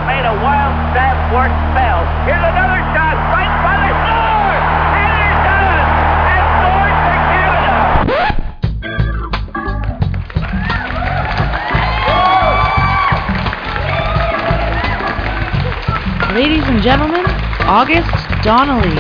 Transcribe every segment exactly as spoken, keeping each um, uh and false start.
made a wild stab for it fell. Here's another shot, right by the score! And he's done it! And scored for Canada! Ladies and gentlemen, August Donnelly.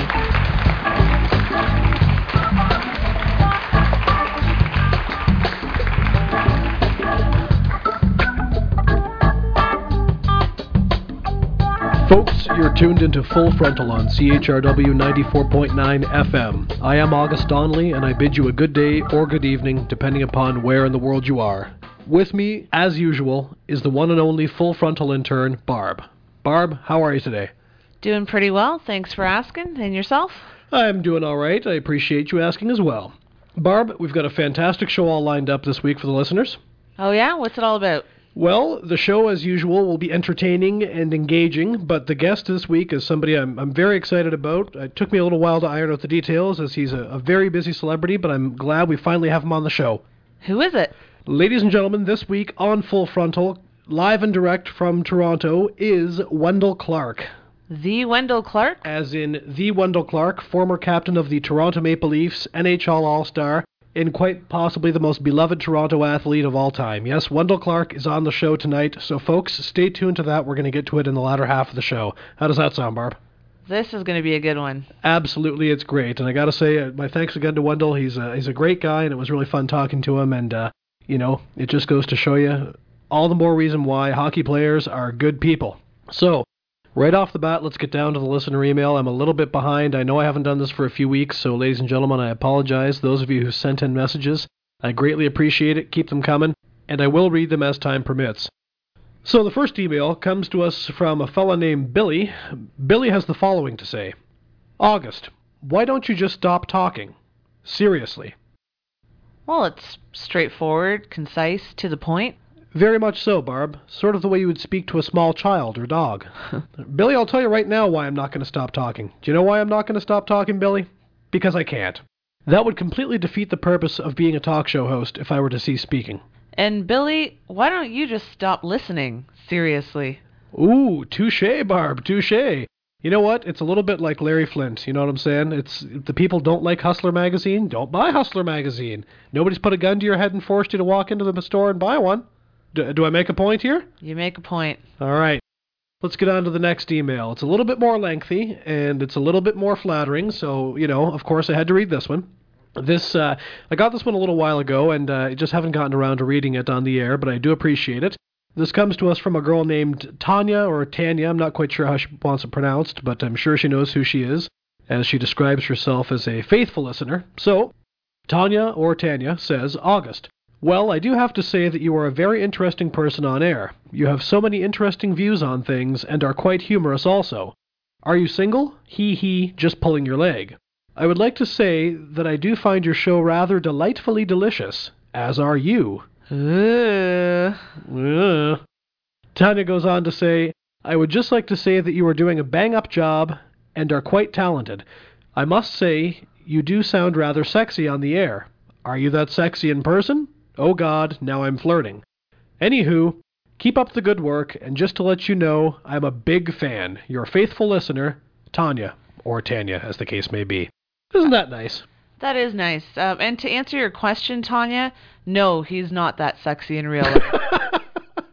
Folks, you're tuned into Full Frontal on C H R W ninety-four point nine F M. I am August Donnelly, and I bid you a good day or good evening, depending upon where in the world you are. With me, as usual, is the one and only Full Frontal intern, Barb. Barb, how are you today? Doing pretty well, thanks for asking. And yourself? I'm doing all right. I appreciate you asking as well. Barb, we've got a fantastic show all lined up this week for the listeners. Oh yeah? What's it all about? Well, the show, as usual, will be entertaining and engaging, but the guest this week is somebody I'm, I'm very excited about. It took me a little while to iron out the details, as he's a, a very busy celebrity, but I'm glad we finally have him on the show. Who is it? Ladies and gentlemen, this week on Full Frontal, live and direct from Toronto, is Wendell Clark. The Wendell Clark? As in the Wendell Clark, former captain of the Toronto Maple Leafs, N H L All-Star, and quite possibly the most beloved Toronto athlete of all time. Yes, Wendell Clark is on the show tonight, so folks, stay tuned to that. We're going to get to it in the latter half of the show. How does that sound, Barb? This is going to be a good one. Absolutely, it's great. And I got to say, uh, my thanks again to Wendell. He's a, he's a great guy, and it was really fun talking to him. And, uh, you know, it just goes to show you all the more reason why hockey players are good people. So, right off the bat, let's get down to the listener email. I'm a little bit behind. I know I haven't done this for a few weeks, so ladies and gentlemen, I apologize. Those of you who sent in messages, I greatly appreciate it. Keep them coming, and I will read them as time permits. So the first email comes to us from a fella named Billy. Billy has the following to say. August, why don't you just stop talking? Seriously. Well, it's straightforward, concise, to the point. Very much so, Barb. Sort of the way you would speak to a small child or dog. Billy, I'll tell you right now why I'm not going to stop talking. Do you know why I'm not going to stop talking, Billy? Because I can't. That would completely defeat the purpose of being a talk show host if I were to cease speaking. And Billy, why don't you just stop listening? Seriously. Ooh, touche, Barb, touche. You know what? It's a little bit like Larry Flint, you know what I'm saying? It's if the people don't like Hustler Magazine, don't buy Hustler Magazine. Nobody's put a gun to your head and forced you to walk into the store and buy one. Do, do I make a point here? You make a point. All right. Let's get on to the next email. It's a little bit more lengthy, and it's a little bit more flattering, so, you know, of course I had to read this one. This, uh, I got this one a little while ago, and uh, I just haven't gotten around to reading it on the air, but I do appreciate it. This comes to us from a girl named Tanya, or Tanya. I'm not quite sure how she wants it pronounced, but I'm sure she knows who she is, as she describes herself as a faithful listener. So, Tanya, or Tanya, says, August. Well, I do have to say that you are a very interesting person on air. You have so many interesting views on things, and are quite humorous also. Are you single? He he, just pulling your leg. I would like to say that I do find your show rather delightfully delicious, as are you. Uh. Uh. Tanya goes on to say, I would just like to say that you are doing a bang-up job and are quite talented. I must say, you do sound rather sexy on the air. Are you that sexy in person? Oh God, now I'm flirting. Anywho, keep up the good work, and just to let you know, I'm a big fan. Your faithful listener, Tanya, or Tanya, as the case may be. Isn't that nice? That is nice. Um, and to answer your question, Tanya, no, he's not that sexy in real life.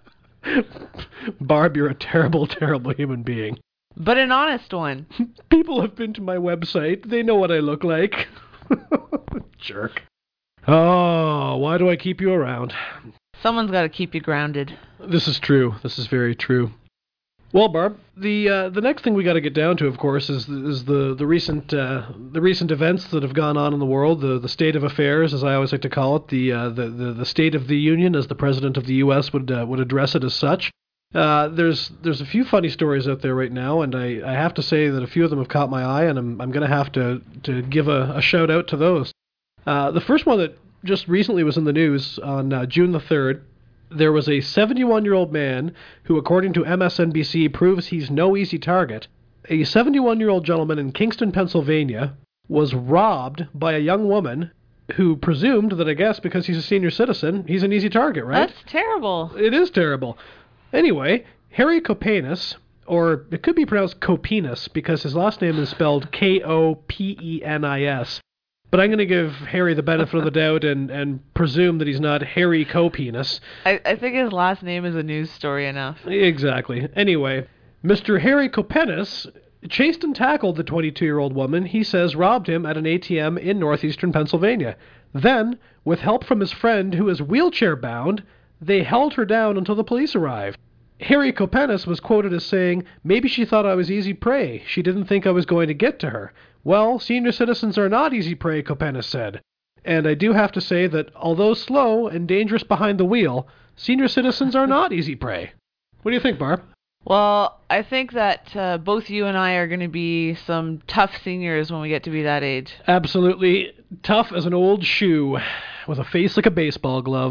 Barb, you're a terrible, terrible human being. But an honest one. People have been to my website. They know what I look like. Jerk. Oh, why do I keep you around? Someone's got to keep you grounded. This is true. This is very true. Well, Barb, the uh, the next thing we got to get down to, of course, is is the the recent uh, the recent events that have gone on in the world, the the state of affairs, as I always like to call it, the uh, the, the the State of the Union, as the President of the U S would uh, would address it as such. Uh, there's there's a few funny stories out there right now, and I, I have to say that a few of them have caught my eye, and I'm I'm going to have to to give a, a shout out to those. Uh, the first one that just recently was in the news on uh, June the third. There was a seventy-one-year-old man who, according to M S N B C, proves he's no easy target. A seventy-one-year-old gentleman in Kingston, Pennsylvania, was robbed by a young woman who presumed that, I guess, because he's a senior citizen, he's an easy target, right? That's terrible. It is terrible. Anyway, Harry Kopanis, or it could be pronounced Kopenis, because his last name is spelled K O P E N I S. But I'm going to give Harry the benefit of the doubt and, and presume that he's not Harry Kopenis. I, I think his last name is a news story enough. Exactly. Anyway, Mister Harry Kopenis chased and tackled the twenty-two-year-old woman he says robbed him at an A T M in northeastern Pennsylvania. Then, with help from his friend who is wheelchair-bound, they held her down until the police arrived. Harry Kopenis was quoted as saying, "Maybe she thought I was easy prey. She didn't think I was going to get to her." Well, senior citizens are not easy prey, Kopenis said. And I do have to say that, although slow and dangerous behind the wheel, senior citizens are not easy prey. What do you think, Barb? Well, I think that uh, both you and I are going to be some tough seniors when we get to be that age. Absolutely. Tough as an old shoe, with a face like a baseball glove.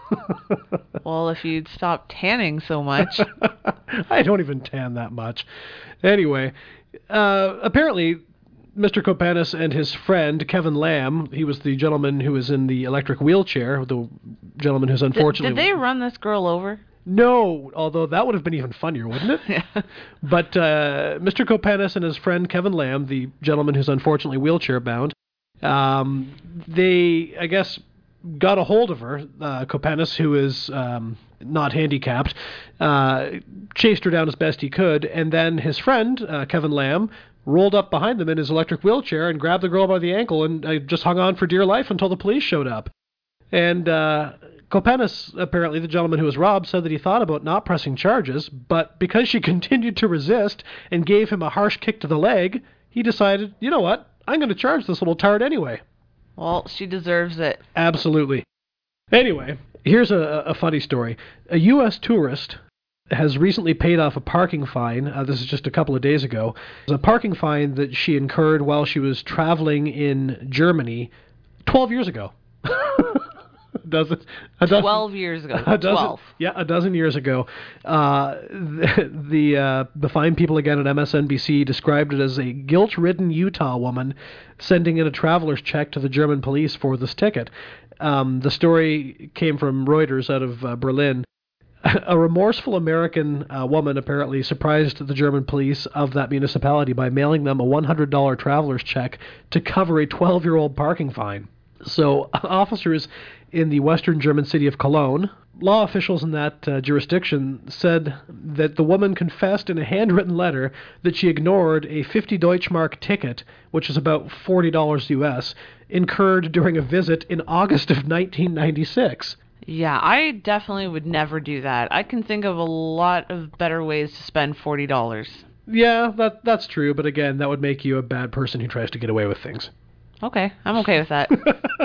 Well, if you'd stop tanning so much. I don't even tan that much. Anyway, uh, apparently, Mister Kopenis and his friend, Kevin Lamb, he was the gentleman who was in the electric wheelchair, the gentleman who's unfortunately... Did, did they run this girl over? No, although that would have been even funnier, wouldn't it? Yeah. But uh, Mister Kopenis and his friend, Kevin Lamb, the gentleman who's unfortunately wheelchair-bound, um, they, I guess... got a hold of her, uh, Kopenis, who is um, not handicapped, uh, chased her down as best he could, and then his friend, uh, Kevin Lamb, rolled up behind them in his electric wheelchair and grabbed the girl by the ankle and uh, just hung on for dear life until the police showed up. And uh, Kopenis, apparently the gentleman who was robbed, said that he thought about not pressing charges, but because she continued to resist and gave him a harsh kick to the leg, he decided, you know what, I'm going to charge this little tart anyway. Well, she deserves it. Absolutely. Anyway, here's a, a funny story. A U S tourist has recently paid off a parking fine. Uh, this is just a couple of days ago. It was a parking fine that she incurred while she was traveling in Germany twelve years ago. Does it? A dozen, Twelve years ago. A dozen, Twelve. Yeah, a dozen years ago. Uh, the the, uh, the fine people again at M S N B C described it as a guilt-ridden Utah woman sending in a traveler's check to the German police for this ticket. Um, the story came from Reuters out of uh, Berlin. A remorseful American uh, woman apparently surprised the German police of that municipality by mailing them a one hundred dollars traveler's check to cover a twelve-year-old parking fine. So officers in the western German city of Cologne, law officials in that uh, jurisdiction said that the woman confessed in a handwritten letter that she ignored a fifty Deutschmark ticket, which is about forty dollars U S, incurred during a visit in August of nineteen ninety-six. Yeah, I definitely would never do that. I can think of a lot of better ways to spend forty dollars. Yeah, that that's true, but again, that would make you a bad person who tries to get away with things. Okay, I'm okay with that.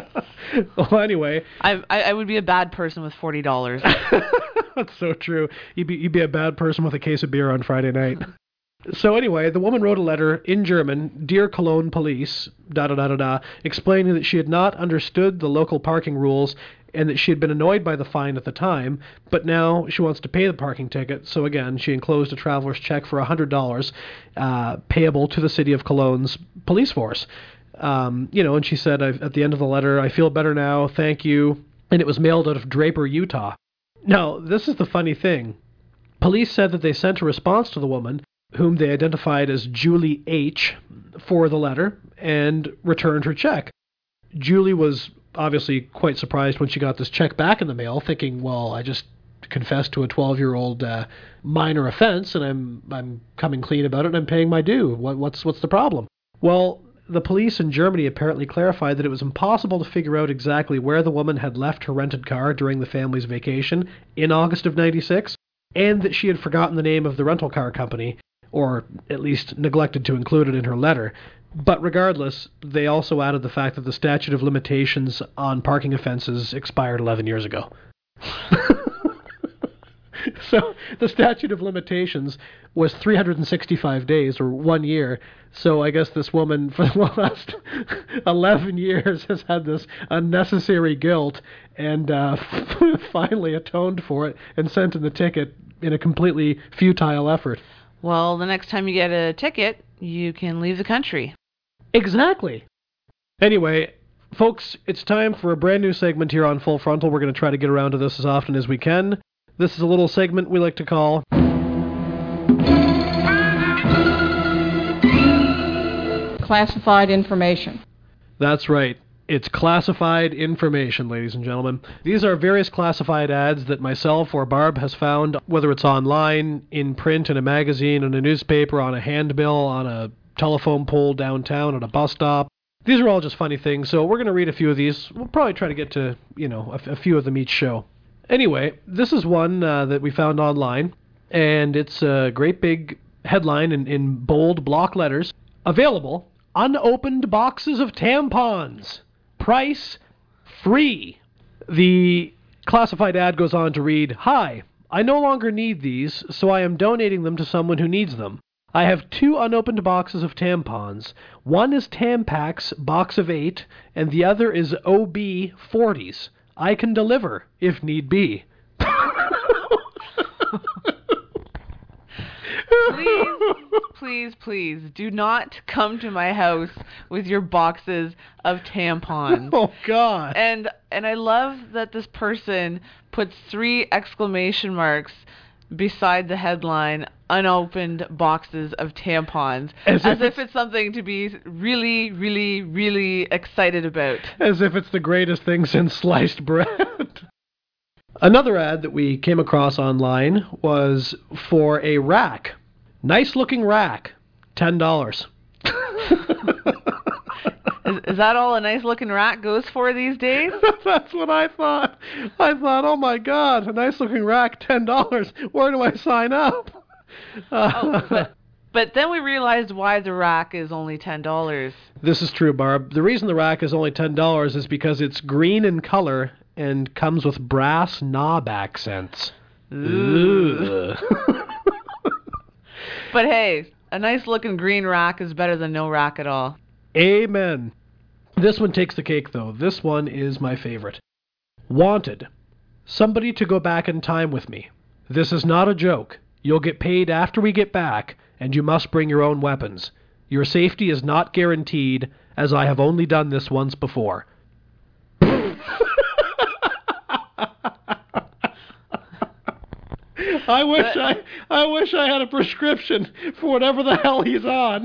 Well, anyway. I, I I would be a bad person with forty dollars. That's so true. You'd be, you'd be a bad person with a case of beer on Friday night. So anyway, the woman wrote a letter in German, Dear Cologne Police, da-da-da-da-da, explaining that she had not understood the local parking rules and that she had been annoyed by the fine at the time, but now she wants to pay the parking ticket. So again, she enclosed a traveler's check for one hundred dollars uh, payable to the city of Cologne's police force. Um, you know, and she said I've, at the end of the letter, I feel better now, thank you. And it was mailed out of Draper, Utah. Now, this is the funny thing. Police said that they sent a response to the woman, whom they identified as Julie H., for the letter, and returned her check. Julie was obviously quite surprised when she got this check back in the mail, thinking, well, I just confessed to a twelve-year-old uh, minor offense, and I'm I'm coming clean about it, and I'm paying my due. What, what's what's the problem? Well, the police in Germany apparently clarified that it was impossible to figure out exactly where the woman had left her rented car during the family's vacation in August of ninety-six, and that she had forgotten the name of the rental car company, or at least neglected to include it in her letter. But regardless, they also added the fact that the statute of limitations on parking offenses expired eleven years ago. So the statute of limitations was three hundred sixty-five days, or one year. So I guess this woman for the last eleven years has had this unnecessary guilt and uh, finally atoned for it and sent in the ticket in a completely futile effort. Well, the next time you get a ticket, you can leave the country. Exactly. Anyway, folks, it's time for a brand new segment here on Full Frontal. We're going to try to get around to this as often as we can. This is a little segment we like to call classified information. That's right. It's classified information, ladies and gentlemen. These are various classified ads that myself or Barb has found, whether it's online, in print, in a magazine, in a newspaper, on a handbill, on a telephone pole downtown, at a bus stop. These are all just funny things, so we're going to read a few of these. We'll probably try to get to, you know, a, a few of them each show. Anyway, this is one uh, that we found online, and it's a great big headline in, in bold block letters. Available, unopened boxes of tampons. Price, free. The classified ad goes on to read, "Hi, I no longer need these, so I am donating them to someone who needs them. I have two unopened boxes of tampons. One is Tampax, box of eight, and the other is O B forties. I can deliver, if need be." Please, please, please, do not come to my house with your boxes of tampons. Oh, God. And and I love that this person puts three exclamation marks beside the headline, unopened boxes of tampons, As, as if, if it's, it's something to be really, really, really excited about. as if it's the greatest thing since sliced bread. Another ad that we came across online was for a rack. Nice looking rack, ten dollars. Is, is that all a nice looking rack goes for these days? That's what I thought. I thought, oh my God, a nice looking rack, ten dollars. Where do I sign up? Uh, Oh, but, but then we realized why the rack is only ten dollars. This is true, Barb. The reason the rack is only ten dollars is because it's green in color and comes with brass knob accents. Ooh. Ugh. But hey, a nice looking green rack is better than no rack at all. Amen. This one takes the cake, though. This one is my favorite. Wanted. Somebody to go back in time with me. This is not a joke. You'll get paid after we get back, and you must bring your own weapons. Your safety is not guaranteed, as I have only done this once before. I wish I I wish I had a prescription for whatever the hell he's on.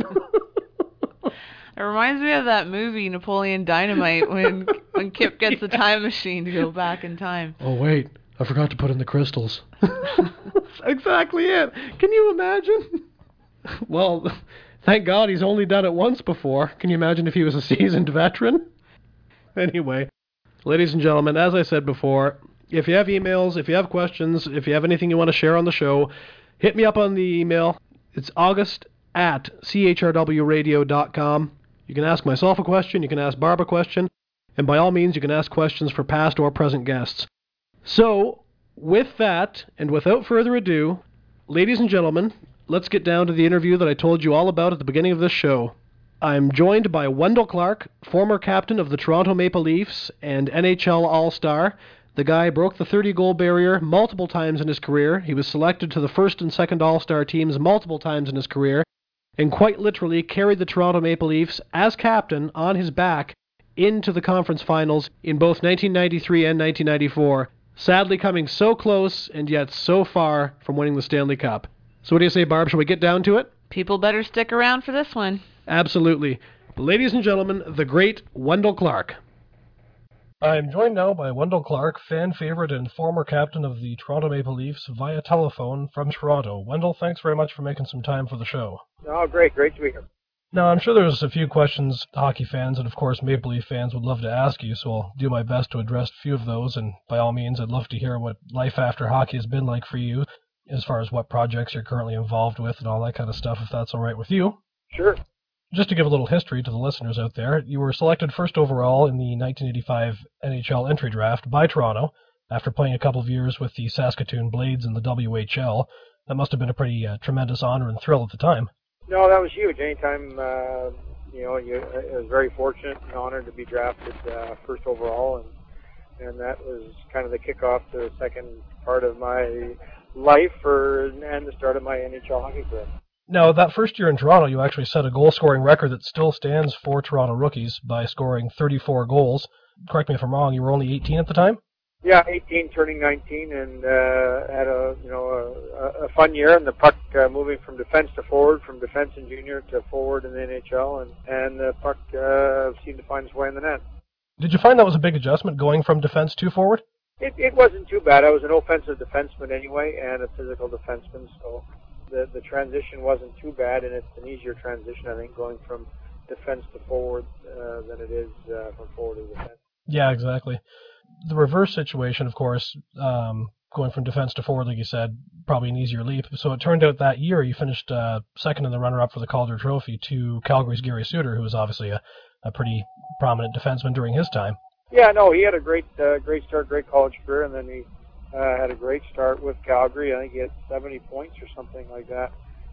It reminds me of that movie, Napoleon Dynamite, when when Kip gets the time machine to go back in time. Oh, wait. I forgot to put in the crystals. That's exactly it. Can you imagine? Well, thank God he's only done it once before. Can you imagine if he was a seasoned veteran? Anyway, ladies and gentlemen, as I said before, if you have emails, if you have questions, if you have anything you want to share on the show, hit me up on the email. It's august at c h r w radio dot com. You can ask myself a question, you can ask Barb a question, and by all means, you can ask questions for past or present guests. So, with that, and without further ado, ladies and gentlemen, let's get down to the interview that I told you all about at the beginning of this show. I'm joined by Wendell Clark, former captain of the Toronto Maple Leafs and N H L All-Star. The guy broke the thirty-goal barrier multiple times in his career. He was selected to the first and second All-Star teams multiple times in his career, and quite literally carried the Toronto Maple Leafs as captain on his back into the conference finals in both nineteen ninety-three and nineteen ninety-four, sadly coming so close and yet so far from winning the Stanley Cup. So what do you say, Barb? Shall we get down to it? People better stick around for this one. Absolutely. Ladies and gentlemen, the great Wendell Clark. I'm joined now by Wendell Clark, fan favorite and former captain of the Toronto Maple Leafs, via telephone from Toronto. Wendell, thanks very much for making some time for the show. Oh, great. Great to be here. Now, I'm sure there's a few questions hockey fans and, of course, Maple Leaf fans would love to ask you, so I'll do my best to address a few of those, and by all means, I'd love to hear what life after hockey has been like for you, as far as what projects you're currently involved with and all that kind of stuff, if that's all right with you. Sure. Just to give a little history to the listeners out there, you were selected first overall in the nineteen eighty-five N H L entry draft by Toronto after playing a couple of years with the Saskatoon Blades in the W H L. That must have been a pretty uh, tremendous honor and thrill at the time. No, that was huge. Anytime, uh, you know, you, I was very fortunate and honored to be drafted uh, first overall, and and that was kind of the kickoff to the second part of my life for, and the start of my N H L hockey career. Now, that first year in Toronto, you actually set a goal-scoring record that still stands for Toronto rookies by scoring thirty-four goals. Correct me if I'm wrong, you were only eighteen at the time? Yeah, eighteen turning nineteen, and uh, had a you know a, a fun year. And the puck uh, moving from defense to forward, from defense and junior to forward in the N H L, and and the puck uh, seemed to find its way in the net. Did you find that was a big adjustment going from defense to forward? It, it wasn't too bad. I was an offensive defenseman anyway, and a physical defenseman, so the the transition wasn't too bad, and it's an easier transition, I think, going from defense to forward uh, than it is uh, from forward to defense. Yeah, exactly. The reverse situation, of course, um, going from defense to forward, like you said, probably an easier leap. So it turned out that year you finished uh, second in the runner-up for the Calder Trophy to Calgary's Gary Suter, who was obviously a, a pretty prominent defenseman during his time. Yeah, no, he had a great uh, great start, great college career, and then he uh, had a great start with Calgary. I think he had seventy points or something like that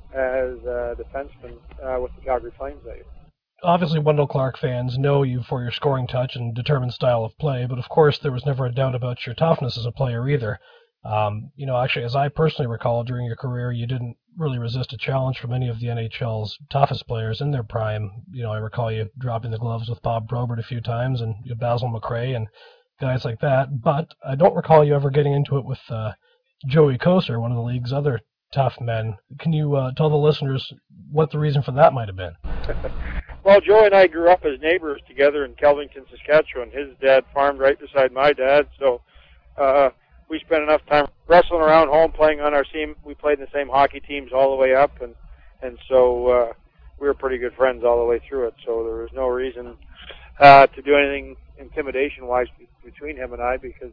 as a defenseman uh, with the Calgary Flames that year. Obviously, Wendell Clark fans know you for your scoring touch and determined style of play, but of course there was never a doubt about your toughness as a player either. Um, you know, actually, as I personally recall, during your career, you didn't really resist a challenge from any of the N H L's toughest players in their prime. You know, I recall you dropping the gloves with Bob Probert a few times and Basil McRae and guys like that, but I don't recall you ever getting into it with uh, Joey Kocur, one of the league's other tough men. Can you uh, tell the listeners what the reason for that might have been? Well, Joe and I grew up as neighbors together in Kelvington, Saskatchewan. His dad farmed right beside my dad, so uh, we spent enough time wrestling around home, playing on our team. We played in the same hockey teams all the way up, and and so uh, we were pretty good friends all the way through it. So there was no reason uh, to do anything intimidation-wise between him and I because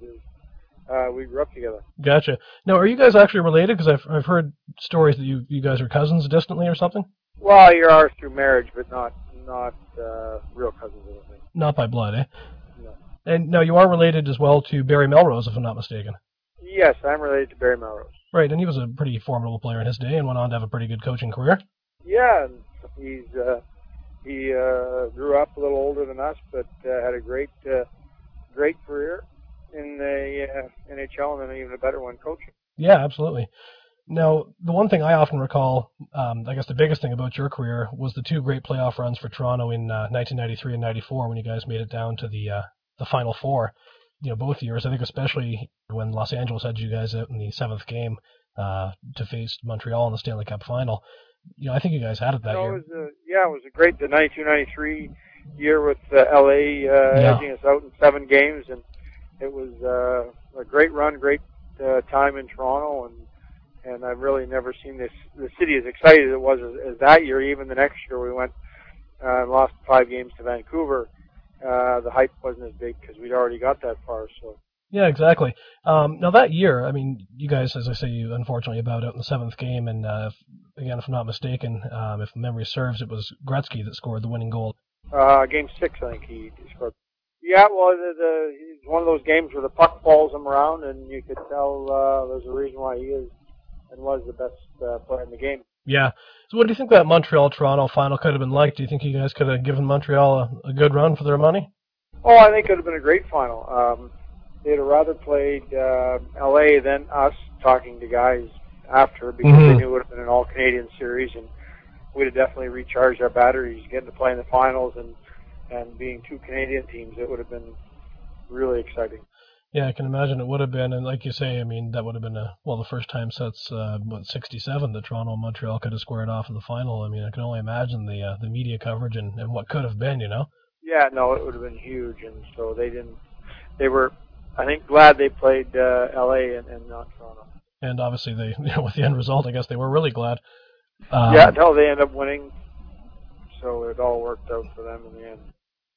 uh, we grew up together. Gotcha. Now, are you guys actually related? Because I've I've heard stories that you you guys are cousins distantly or something. Well, you are through marriage, but not not uh, real cousins, I don't think. Not by blood, eh? No. And now you are related as well to Barry Melrose, if I'm not mistaken. Yes, I'm related to Barry Melrose. Right, and he was a pretty formidable player in his day and went on to have a pretty good coaching career. Yeah, and he's uh, he uh, grew up a little older than us, but uh, had a great uh, great career in the uh, N H L, and then even a better one coaching. Yeah, absolutely. Now, the one thing I often recall, um, I guess the biggest thing about your career was the two great playoff runs for Toronto in uh, nineteen ninety-three and ninety-four when you guys made it down to the uh, the Final Four. You know, both years, I think especially when Los Angeles had you guys out in the seventh game uh, to face Montreal in the Stanley Cup Final. You know, I think you guys had it that no, year. It was a, yeah, it was a great, the ninety-two ninety-three year with uh, L A uh, Yeah. edging us out in seven games, and it was uh, a great run, great uh, time in Toronto, and and I've really never seen this the city as excited as it was as, as that year. Even the next year we went uh, and lost five games to Vancouver. Uh, the hype wasn't as big because we'd already got that far. So Yeah, exactly. Um, now that year, I mean, you guys, as I say, you unfortunately bowed out in the seventh game, and uh, if, again, if I'm not mistaken, um, if memory serves, it was Gretzky that scored the winning goal. uh, game six, I think he, he scored. Yeah, well, the, the, it's one of those games where the puck follows him around, and you could tell uh, there's a reason why he is and was the best uh, player in the game. Yeah. So what do you think that Montreal-Toronto final could have been like? Do you think you guys could have given Montreal a, a good run for their money? Oh, I think it would have been a great final. Um, they'd have rather played uh, L A than us, talking to guys after, because Mhm. they knew it would have been an all-Canadian series, and we'd have definitely recharged our batteries, getting to play in the finals, and, and being two Canadian teams, it would have been really exciting. Yeah, I can imagine it would have been, and like you say, I mean, that would have been, a, well, the first time since, uh, what, sixty-seven that Toronto and Montreal could have squared off in the final. I mean, I can only imagine the uh, the media coverage and, and what could have been, you know? Yeah, no, it would have been huge, and so they didn't, they were, I think, glad they played uh, L A and, and not Toronto. And obviously, they, you know, with the end result, I guess they were really glad. Um, Yeah, no, they ended up winning, so it all worked out for them in the end.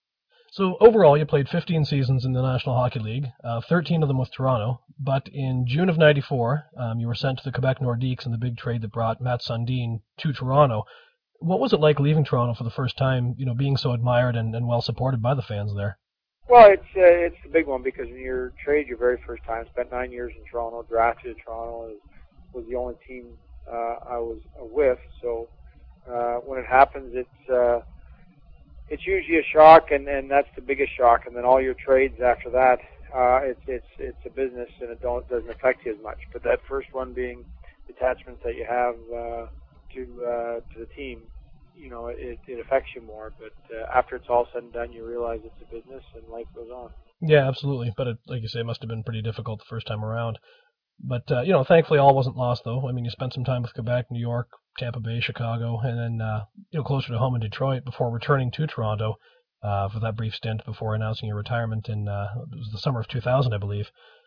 So overall, you played fifteen seasons in the National Hockey League, uh, thirteen of them with Toronto. But in June of ninety-four, um, you were sent to the Quebec Nordiques in the big trade that brought Matt Sundin to Toronto. What was it like leaving Toronto for the first time, you know, being so admired and, and well supported by the fans there? Well, it's uh, it's a big one because when you're traded your very first time, spent nine years in Toronto, drafted to Toronto, was the only team uh, I was with. So uh, when it happens, it's uh, it's usually a shock, and, and that's the biggest shock. And then all your trades after that, uh, it's it's it's a business, and it don't doesn't affect you as much. But that first one being the attachments that you have uh, to uh, to the team, you know, it, it affects you more. But uh, after it's all said and done, you realize it's a business, and life goes on. Yeah, absolutely. But it, like you say, it must have been pretty difficult the first time around. But uh, you know, thankfully, all wasn't lost though. I mean, you spent some time with Quebec, New York, Tampa Bay, Chicago, and then uh, you know closer to home in Detroit before returning to Toronto uh, for that brief stint before announcing your retirement in uh, it was the summer of two thousand, I believe.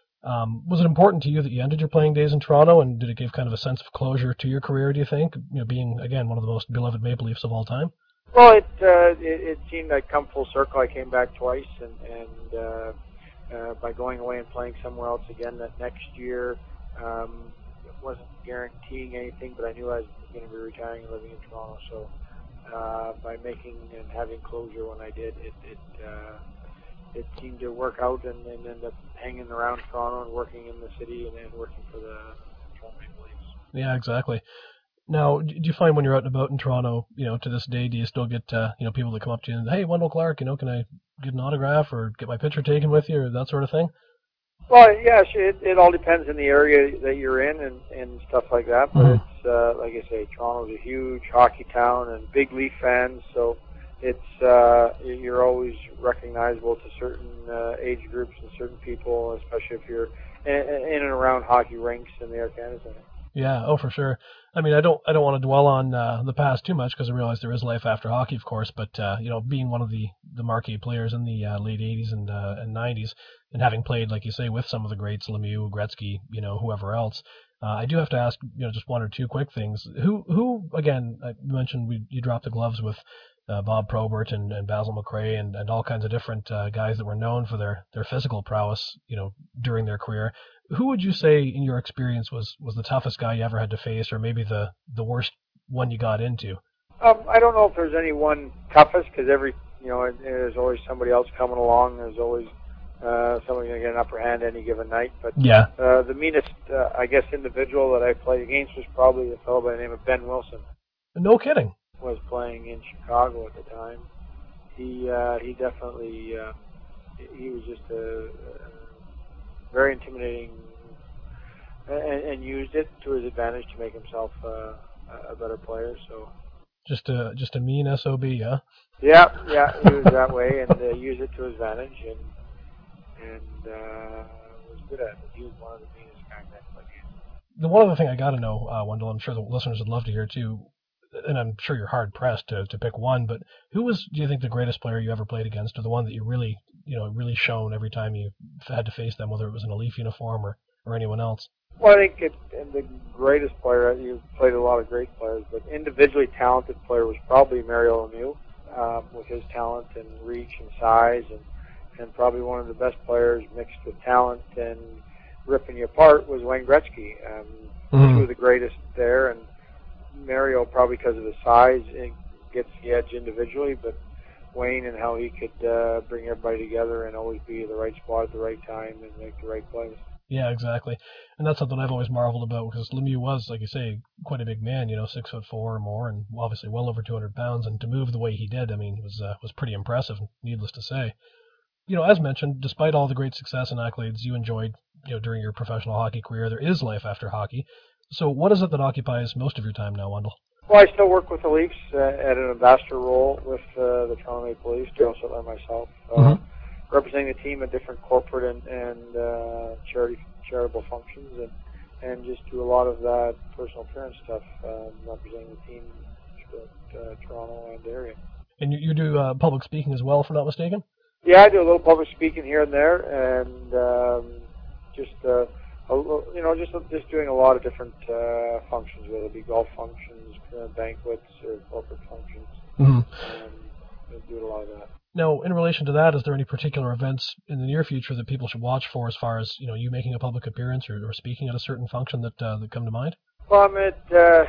Um, was it important to you that you ended your playing days in Toronto, and did it give kind of a sense of closure to your career? Do you think, you know, being again one of the most beloved Maple Leafs of all time? Well, it, uh, it it seemed like come full circle. I came back twice, and and uh, uh, by going away and playing somewhere else again that next year, um, it wasn't guaranteeing anything, but I knew I was going to be retiring and living in Toronto. So uh, by making and having closure when I did, it it uh, it seemed to work out, and, and ended up hanging around Toronto and working in the city and, and working for the Toronto Maple Leafs. Yeah, exactly. Now, do you find when you're out and about in Toronto, you know, to this day, do you still get, uh, you know, people that come up to you and, hey, Wendell Clark, you know, can I get an autograph or get my picture taken with you or that sort of thing? Well, yes, it, it all depends on the area that you're in and, and stuff like that. But mm-hmm. it's, uh, like I say, Toronto's a huge hockey town and big Leaf fans, so it's, uh, you're always recognizable to certain uh, age groups and certain people, especially if you're in, in and around hockey rinks in the Air Canada Centre. Yeah, oh, for sure. I mean, I don't, I don't want to dwell on uh, the past too much because I realize there is life after hockey, of course. But uh, you know, being one of the, the marquee players in the uh, late eighties and uh, and nineties, and having played, like you say, with some of the greats, Lemieux, Gretzky, you know, whoever else, uh, I do have to ask, you know, just one or two quick things. Who, who again? I mentioned we, you dropped the gloves with uh, Bob Probert and, and Basil McRae and, and all kinds of different uh, guys that were known for their, their physical prowess, you know, during their career. Who would you say, in your experience, was, was the toughest guy you ever had to face, or maybe the, the worst one you got into? Um, I don't know if there's any one toughest, because every, you know, there's always somebody else coming along. There's always uh, somebody going to get an upper hand any given night. But yeah. uh, the meanest, uh, I guess, individual that I played against was probably a fellow by the name of Ben Wilson. No kidding. Was playing in Chicago at the time. He uh, he definitely uh, he was just a, a very intimidating, and, and used it to his advantage to make himself uh, a better player. So just a just a mean S O B, huh? Yeah, yeah, he was that way, and uh, used it to his advantage, and and uh, was good at it. He was one of the meanest guys I played against. The one other thing I got to know, uh, Wendell, I'm sure the listeners would love to hear too, and I'm sure you're hard pressed to to pick one, but who was, do you think, the greatest player you ever played against, or the one that you really, you know, really shone every time you had to face them, whether it was in a Leaf uniform or, or anyone else? Well, I think it, the greatest player, you played a lot of great players, but individually talented player was probably Mario Lemieux, um, with his talent and reach and size, and, and probably one of the best players mixed with talent and ripping you apart was Wayne Gretzky. Um, mm-hmm. Two of the greatest there, and Mario, probably because of his size, it gets the edge individually, but Wayne and how he could uh, bring everybody together and always be at the right spot at the right time and make the right plays. Yeah, exactly. And that's something I've always marveled about, because Lemieux was, like you say, quite a big man, you know, six foot four or more, and obviously well over two hundred pounds, and to move the way he did, I mean, was uh, was pretty impressive, needless to say. You know, as mentioned, despite all the great success and accolades you enjoyed, you know, during your professional hockey career, there is life after hockey. So what is it that occupies most of your time now, Wendell? Well, I still work with the Leafs uh, at an ambassador role with uh, the Toronto Maple Leafs, Daryl Sittler and myself, uh, mm-hmm. representing the team at different corporate and, and uh, charity charitable functions, and, and just do a lot of that personal appearance stuff, um, representing the team at uh, Toronto and area. And you, you do uh, public speaking as well, if I'm not mistaken? Yeah, I do a little public speaking here and there, and um, just uh, a, you know, just just doing a lot of different uh, functions, whether it be golf functions, uh, banquets, or corporate functions. Mm-hmm. Um, I do a lot of that. Now, in relation to that, is there any particular events in the near future that people should watch for, as far as, you know, you making a public appearance or, or speaking at a certain function that uh, that come to mind? Well, I'm at uh,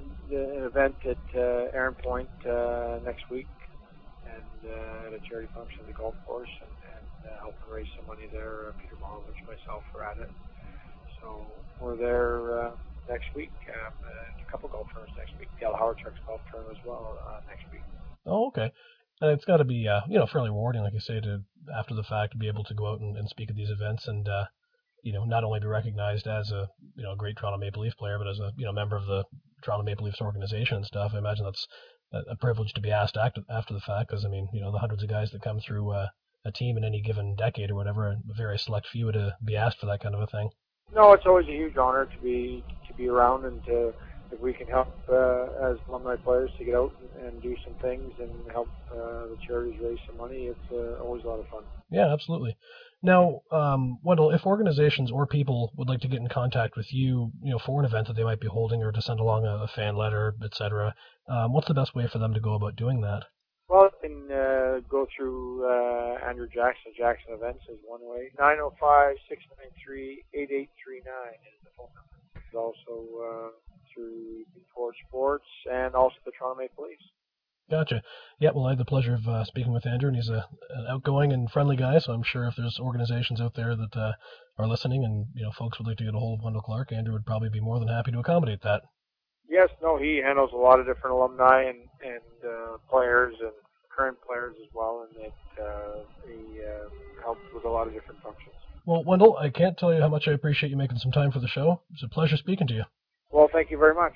an event at uh, Aaron Point uh, next week, and uh, at a charity function at the golf course, and, and uh, helping raise some money there. Uh, Peter Mahovich and myself are at it. So we're there uh, next week. Um, uh, a couple golf tournaments next week. Dale Howard-Chuck's golf tournament as well uh, next week. Oh, okay. And it's got to be, uh, you know, fairly rewarding, like you say, to, after the fact, be able to go out and, and speak at these events and, uh, you know, not only be recognized as a, you know, great Toronto Maple Leaf player, but as a, you know, member of the Toronto Maple Leafs organization and stuff. I imagine that's a, a privilege to be asked after, after the fact, because, I mean, you know, the hundreds of guys that come through uh, a team in any given decade or whatever. A very select few to be asked for that kind of a thing. No, it's always a huge honor to be to be around, and to, if we can help uh, as alumni players to get out and, and do some things and help uh, the charities raise some money, it's uh, always a lot of fun. Yeah, absolutely. Now, um, Wendell, if organizations or people would like to get in contact with you, you know, for an event that they might be holding, or to send along a, a fan letter, et cetera, um, what's the best way for them to go about doing that? Well, you can uh, go through uh, Andrew Jackson. Jackson Events is one way. nine oh five, six nine three, eight eight three nine is the phone number. It's also uh, through Ford Sports and also the Toronto Maple Leafs. Gotcha. Yeah, well, I had the pleasure of uh, speaking with Andrew, and he's a, an outgoing and friendly guy, so I'm sure if there's organizations out there that uh, are listening and, you know, folks would like to get a hold of Wendell Clark, Andrew would probably be more than happy to accommodate that. Yes, no, he handles a lot of different alumni and, and uh, players and current players as well, and it, uh, he uh, helps with a lot of different functions. Well, Wendell, I can't tell you how much I appreciate you making some time for the show. It's a pleasure speaking to you. Well, thank you very much.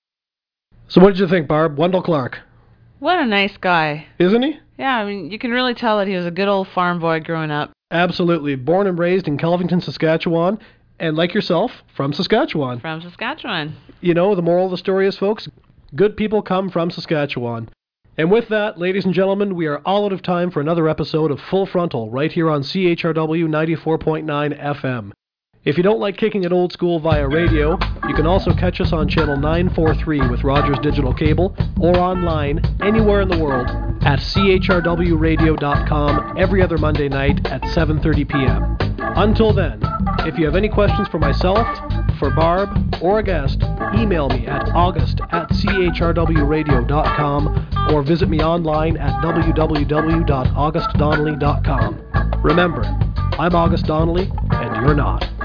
So what did you think, Barb? Wendell Clark. What a nice guy. Isn't he? Yeah, I mean, you can really tell that he was a good old farm boy growing up. Absolutely. Born and raised in Kelvington, Saskatchewan, and like yourself, from Saskatchewan. From Saskatchewan. You know, the moral of the story is, folks, good people come from Saskatchewan. And with that, ladies and gentlemen, we are all out of time for another episode of Full Frontal, right here on C H R W ninety-four point nine F M. If you don't like kicking it old school via radio, you can also catch us on channel nine forty-three with Rogers Digital Cable, or online anywhere in the world at C H R W radio dot com every other Monday night at seven thirty p.m. Until then, if you have any questions for myself, for Barb, or a guest, email me at august at C H R W radio dot com or visit me online at w w w dot august donnelly dot com. Remember, I'm August Donnelly, and you're not.